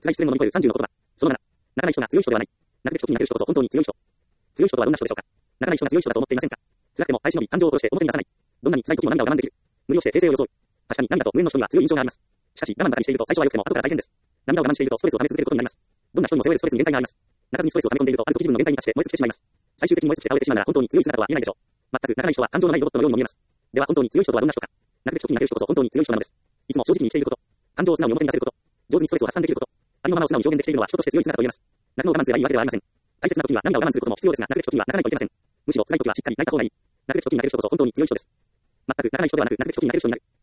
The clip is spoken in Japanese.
辛い失恋を乗り越える30の言葉。その7。泣かない人が強い人ではない。泣くべき時に泣ける人こそ本当に強い人。強い人とはどんな人でしょうか。泣かない人が強い人だと思っていませんか。辛くても耐え忍び、感情を殺して表に出さない。どんなに辛い時も涙を我慢できる。無理をして平静を装う。確かに涙と無縁の人には強い印象があります。しかし我慢ばかりしていると最初は良くても後から大変です。涙を我慢しているとストレスを溜め続けることになります。どんな人にも背負えるストレスに限界があります。泣かずにストレスを溜め込んでいるとある時自分の限界に達して燃え尽きてしまいます。最終的に燃え尽きて倒れてしまうなら本当に強い姿とは言えないでしょう。全く泣かない人は感情のないロボットのようにも見えます。では本当に強い人とはどんな人か。泣くべき時に泣ける人こそ本当に強い人なのです。いつも正直に生きていること。感情を素直に表に出せること。上手にストレスを発散できること。ありのままを素直に表現できているのは人として強い姿と言えます。泣くのを我慢すればいいわけではありません。大切な時には涙を我慢することも必要ですが、泣くべき時には泣かないといけません。むしろ辛い時はしっかり泣いた方がいい。泣くべき時に泣ける人こそ本当に強い人です。全く泣かない人ではなく、泣くべき時に泣ける人になる。